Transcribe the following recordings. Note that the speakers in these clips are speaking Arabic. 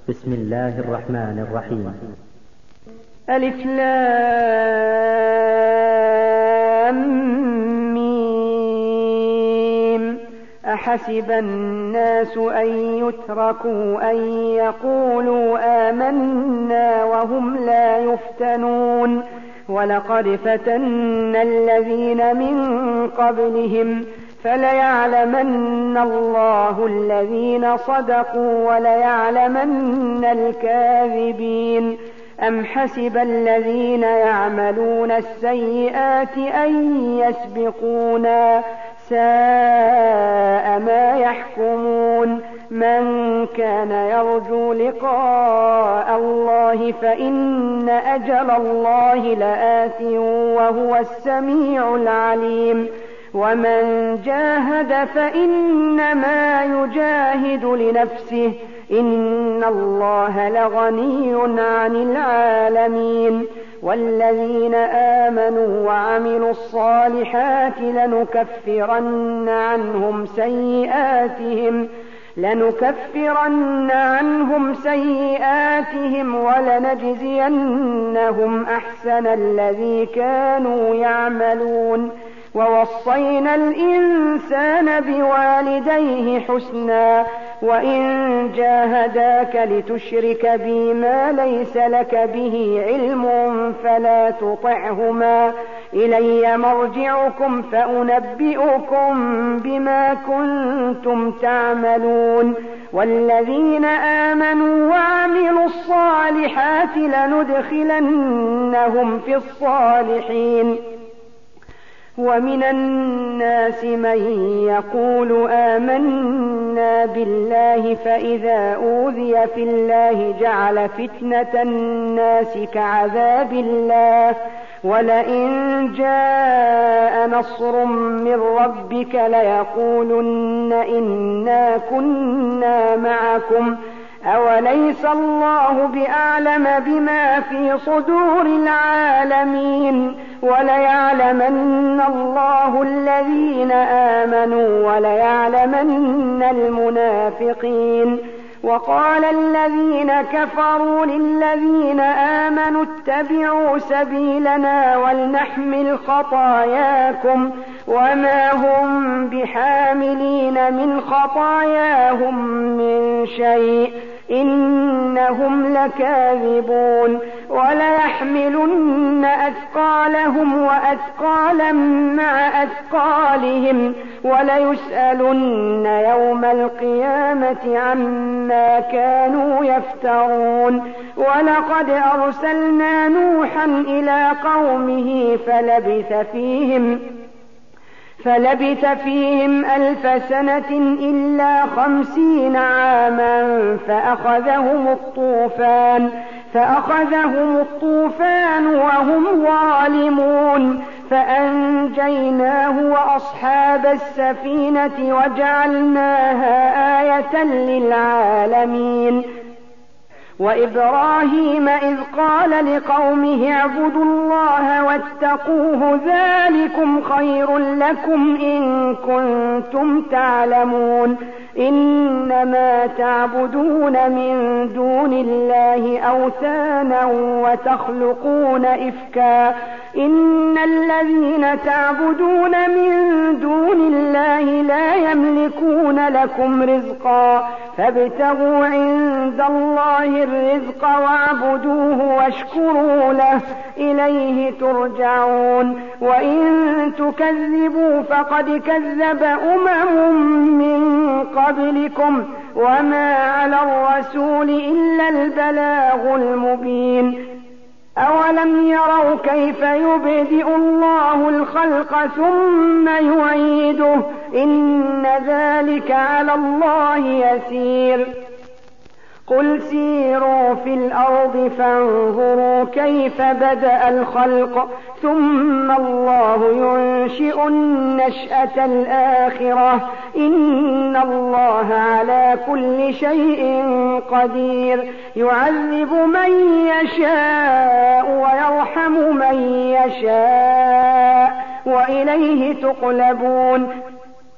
بسم الله الرحمن الرحيم. ألف لام ميم. أحسب الناس أن يتركوا أن يقولوا آمنا وهم لا يفتنون ولقد فتنا الذين من قبلهم فليعلمن الله الذين صدقوا وليعلمن الكاذبين. أم حسب الذين يعملون السيئات أن يسبقونا ساء ما يحكمون. من كان يرجو لقاء الله فإن أجل الله لآت وهو السميع العليم. ومن جاهد فإنما يجاهد لنفسه إن الله لغني عن العالمين. والذين آمنوا وعملوا الصالحات لنكفرن عنهم سيئاتهم ولنجزينهم أحسن الذي كانوا يعملون. ووصينا الإنسان بوالديه حسنا وإن جاهداك لتشرك بي ما ليس لك به علم فلا تطعهما إلي مرجعكم فأنبئكم بما كنتم تعملون. والذين آمنوا وعملوا الصالحات لندخلنهم في الصالحين. ومن الناس من يقول آمنا بالله فإذا أوذي في الله جعل فتنة الناس كعذاب الله ولئن جاء نصر من ربك ليقولن إنا كنا معكم أوليس الله بأعلم بما في صدور العالمين. وليعلمن الله الذين آمنوا وليعلمن المنافقين. وقال الذين كفروا للذين آمنوا اتبعوا سبيلنا ولنحمل خطاياكم وما هم بحاملين من خطاياهم من شيء إنهم لكاذبون. وليحملن أثقالهم وأثقالا مع أثقالهم وليسألن يوم القيامة عما كانوا يفترون. ولقد أرسلنا نوحا إلى قومه فلبث فيهم 1000 سنة إلا 50 عاما فأخذهم الطوفان وهم ظالمون فأنجيناه وأصحاب السفينة وجعلناها آية للعالمين. وإبراهيم إذ قال لقومه اعبدوا الله واتقوه ذلكم خير لكم إن كنتم تعلمون. إنما تعبدون من دون الله أوثانا وتخلقون إفكا إن الذين تعبدون من دون الله لا يملكون لكم رزقا فابتغوا عند الله الرزق واعبدوه واشكروا له إليه ترجعون. وإن تكذبوا فقد كذب من قبلكم وما على الرسول إلا البلاغ المبين. أولم يروا كيف يبدئ الله الخلق ثم يعيده إن ذلك على الله يسير. قل سيروا في الأرض فانظروا كيف بدأ الخلق ثم الله ينشئ النشأة الآخرة إن الله على كل شيء قدير. يعذب من يشاء ويرحم من يشاء وإليه تقلبون.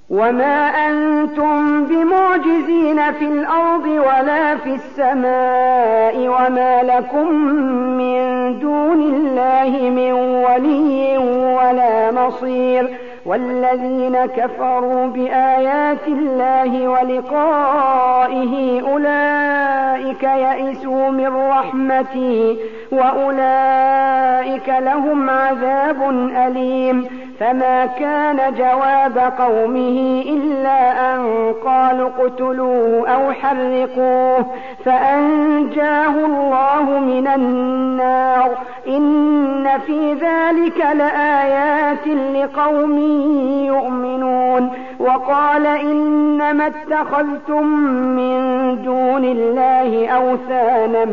وما أنتم بمعجزين في الأرض ولا في السماء وما لكم من دون الله من ولي ولا نصير والذين كفروا بآيات الله ولقائه أولئك يئسوا من رحمتي وأولئك لهم عذاب أليم فما كان جواب قومه إلا أن قالوا اقتلوه أو حرقوه فأنجاه الله من النار إن في ذلك لآيات لقوم يؤمنون وقال إنما اتخذتم من دون الله أوثانا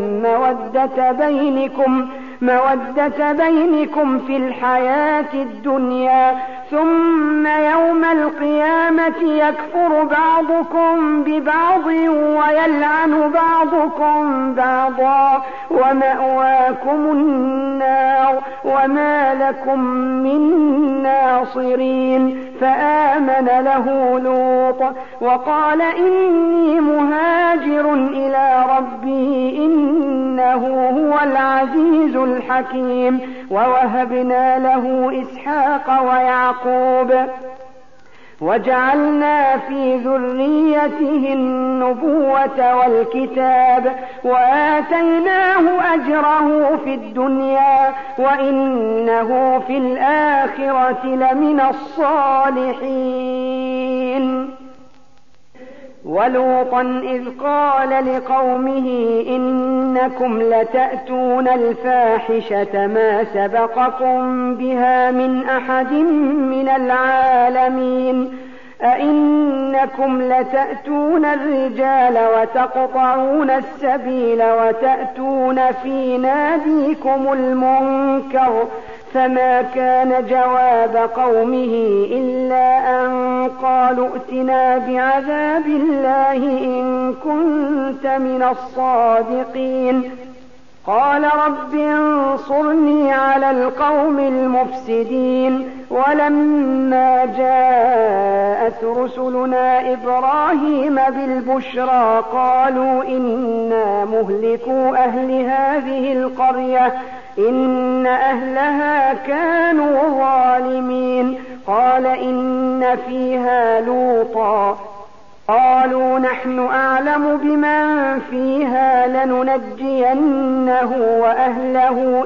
مودة بينكم في الحياة الدنيا ثم يوم القيامة يكفر بعضكم ببعض ويلعن بعضكم بعضا ومأواكم النار وما لكم من ناصرين فآمن له لوط وقال إني مهاجر إلى ربي إنه هو العزيز الحكيم ووهبنا له إسحاق ويعقوب وجعلنا في ذريته النبوة والكتاب وآتيناه أجره في الدنيا وإنه في الآخرة لمن الصالحين ولوطا إذ قال لقومه إنكم لتأتون الفاحشة ما سبقكم بها من أحد من العالمين أئنكم لتأتون الرجال وتقطعون السبيل وتأتون في ناديكم المنكر فما كان جواب قومه إلا أن قالوا ائتنا بعذاب الله إن كنت من الصادقين قال رب انصرني على القوم المفسدين ولما جاءت رسلنا إبراهيم بالبشرى قالوا إنا مهلكو أهل هذه القرية إن أهلها كانوا ظالمين قال إن فيها لوطا قالوا نحن أعلم بمن فيها لننجينه وأهله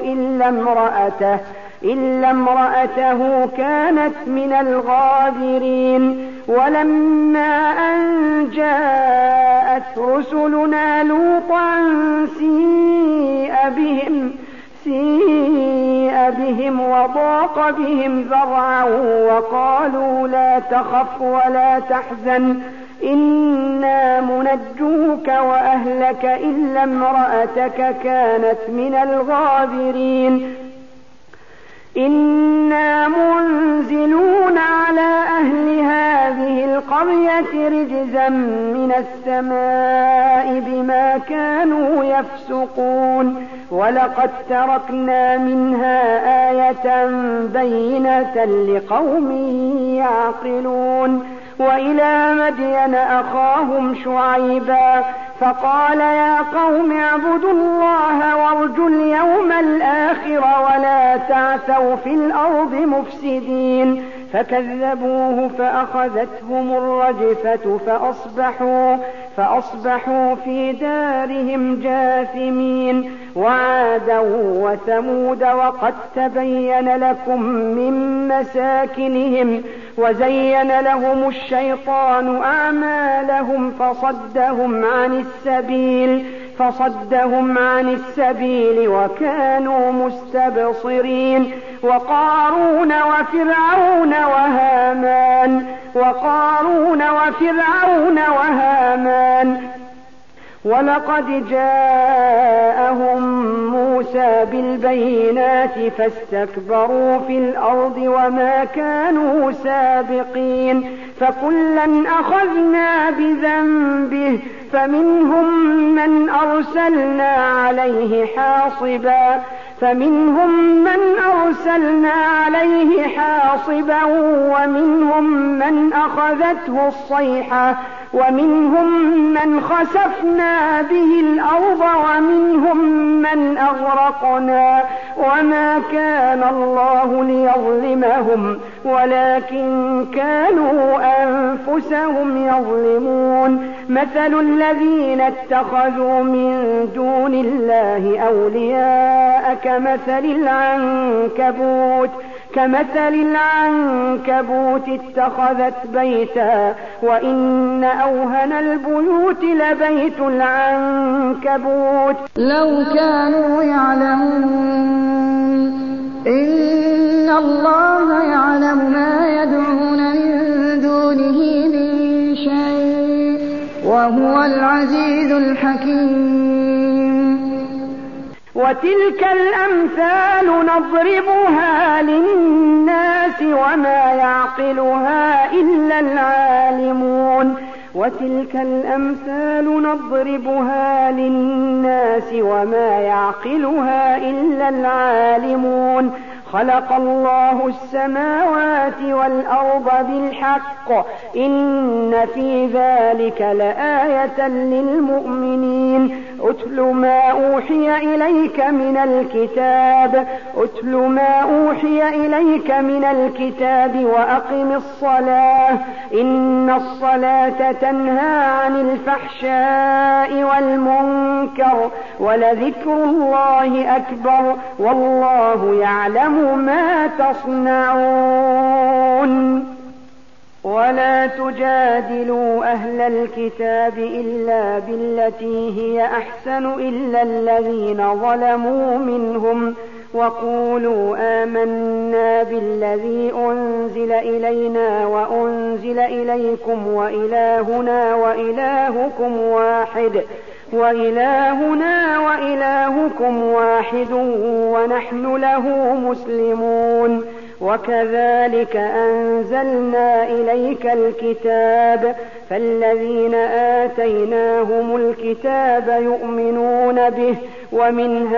إلا امرأته كانت من الغابرين ولما أن جاءت رسلنا لوطا سيء بهم وضاق بهم ذرعا وقالوا لا تخف ولا تحزن إنا منجوك وأهلك إلا امرأتك كانت من الغابرين إنا منزلون على أهل هذه القرية رجزا من السماء بما كانوا يفسقون ولقد تركنا منها آية بينة لقوم يعقلون وإلى مدين أخاهم شعيبا فقال يا قوم اعبدوا الله وارجوا اليوم الآخر ولا تعثوا في الأرض مفسدين فكذبوه فأخذتهم الرجفة فأصبحوا في دارهم جاثمين وعادا وثمود وقد تبين لكم من مساكنهم وزين لهم الشيطان أعمالهم فصدهم عن السبيل وكانوا مستبصرين وقارون وفرعون وهامان ولقد جاءهم موسى بالبينات فاستكبروا في الأرض وما كانوا سابقين فكلا أخذنا بذنبه فمنهم من أرسلنا أرسلنا عليه حاصبا فمنهم من أرسلنا عليه حاصبا ومنهم من أخذته الصيحة ومنهم من خسفنا به الأرض ومنهم من أغرقنا وما كان الله ليظلمهم ولكن كانوا أنفسهم يظلمون مثل الذين اتخذوا من دون الله أولياء كمثل العنكبوت اتخذت بيتا وإن أوهن البيوت لبيت العنكبوت لو كانوا يعلمون إن الله يعلم ما يدعون من دونه من شيء وهو العزيز الحكيم وتلك الأمثال نضربها للناس وما يعقلها إلا العالمون خلق الله السماوات والأرض بالحق إن في ذلك لآية للمؤمنين أتل ما أوحي إليك من الكتاب وأقم الصلاة إن الصلاة تنهى عن الفحشاء والمنكر ولذكر الله أكبر والله يعلم ما تصنعون ولا تجادلوا أهل الكتاب إلا بالتي هي أحسن إلا الذين ظلموا منهم وقولوا آمنا بالذي أنزل إلينا وأنزل إليكم وإلهنا وإلهكم واحد ونحن له مسلمون وكذلك أنزلنا إليك الكتاب فالذين آتيناهم الكتاب يؤمنون به ومن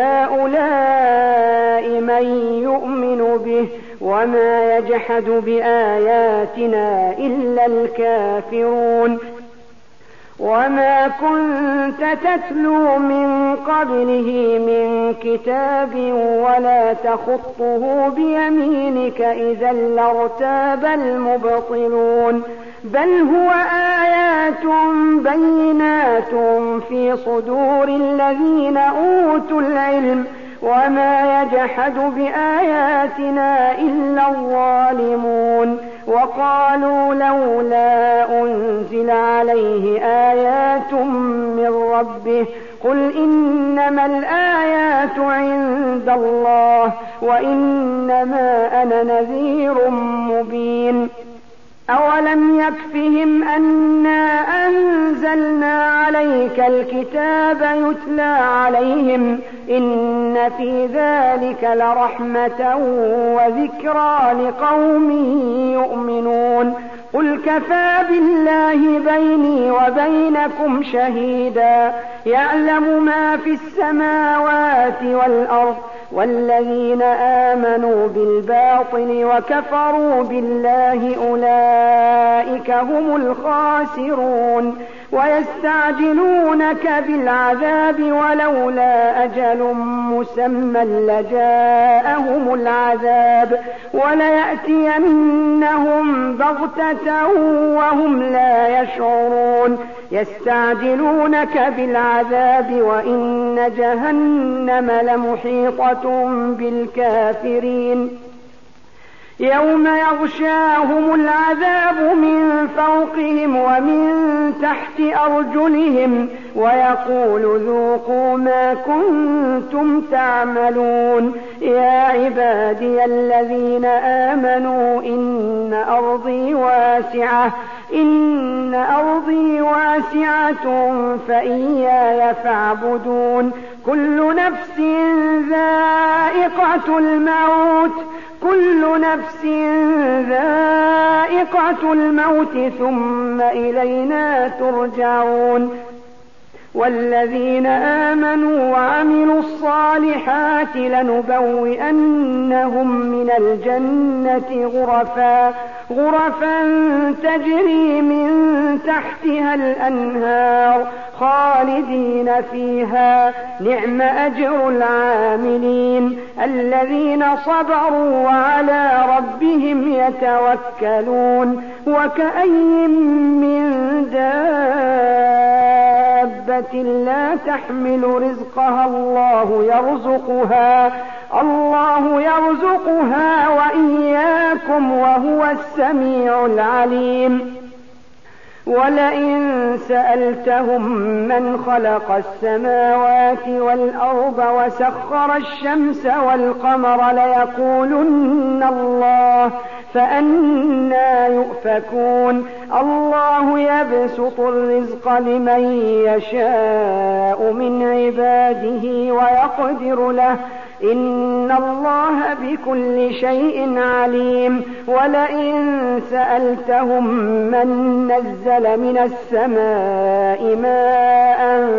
هؤلاء من يؤمن به وما يجحد بآياتنا إلا الكافرون وما كنت تتلو من قبله من كتاب ولا تخطه بيمينك إذا لارتاب المبطلون بل هو آيات بينات في صدور الذين أوتوا العلم وما يجحد بآياتنا إلا الظالمون وقالوا لولا أنزل عليه آيات من ربه قل إنما الآيات عند الله وإنما أنا نذير مبين أولم يكفهم أنا أنزلنا عليك الكتاب يتلى عليهم إن في ذلك لرحمة وذكرى لقوم يؤمنون قل كفى بالله بيني وبينكم شهيدا يعلم ما في السماوات والأرض والذين آمنوا بالباطل وكفروا بالله أولئك هم الخاسرون ويستعجلونك بالعذاب ولولا أجل مسمى لجاءهم العذاب وليأتينهم بغتة وهم لا يشعرون يستعجلونك بالعذاب وإن جهنم لمحيطة بالكافرين يوم يغشاهم العذاب من فوقهم ومن تحت أرجلهم ويقول ذوقوا ما كنتم تعملون يا عبادي الذين آمنوا إن أرضي واسعة فإياي فاعبدون كل نفس ذائقة الموت ثم إلينا ترجعون والذين آمنوا وعملوا الصالحات لنبوئنهم من الجنة غرفا تجري من تحتها الأنهار خالدين فيها نعم أجر العاملين الذين صبروا وعلى ربهم يتوكلون وكأي من دابة لا تحمل رزقها الله يرزقها وإياكم وهو السميع العليم ولئن سألتهم من خلق السماوات والأرض وسخر الشمس والقمر ليقولن الله فأنى يؤفكون الله يبسط الرزق لمن يشاء من عباده ويقدر له إن الله بكل شيء عليم ولئن سألتهم من نزل من السماء ماء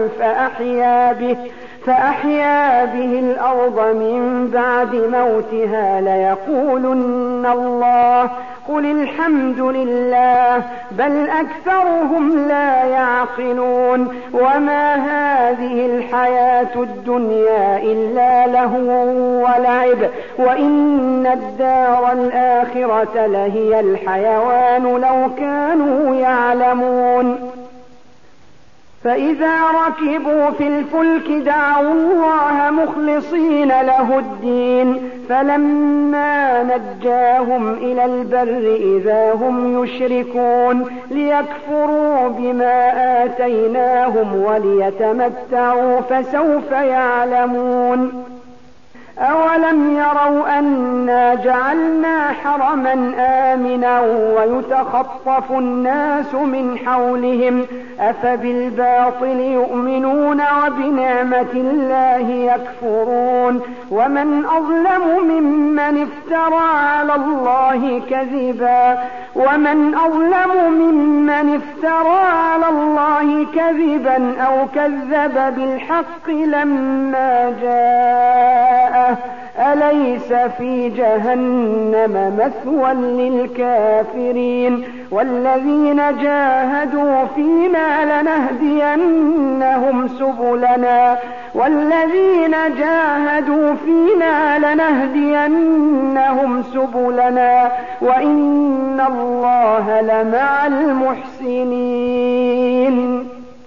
فأحيا به الأرض من بعد موتها ليقولن الله قل الحمد لله بل أكثرهم لا يعقلون وما هذه الحياة الدنيا إلا لهو ولعب وإن الدار الآخرة لهي الحيوان لو كانوا يعلمون فإذا ركبوا في الفلك دعوا الله مخلصين له الدين فلما نجاهم إلى البر إذا هم يشركون ليكفروا بما آتيناهم وليتمتعوا فسوف يعلمون أولم يروا أنا جعلنا حرما آمنا ويتخطف الناس من حولهم أفبالباطل يؤمنون وبنعمة الله يكفرون ومن أظلم ممن افترى على الله كذبا أو كذب بالحق لما جاءه أليس في جهنم مثوى للكافرين والذين جاهدوا فينا لنهدينهم سبلنا وإن الله لمع المحسنين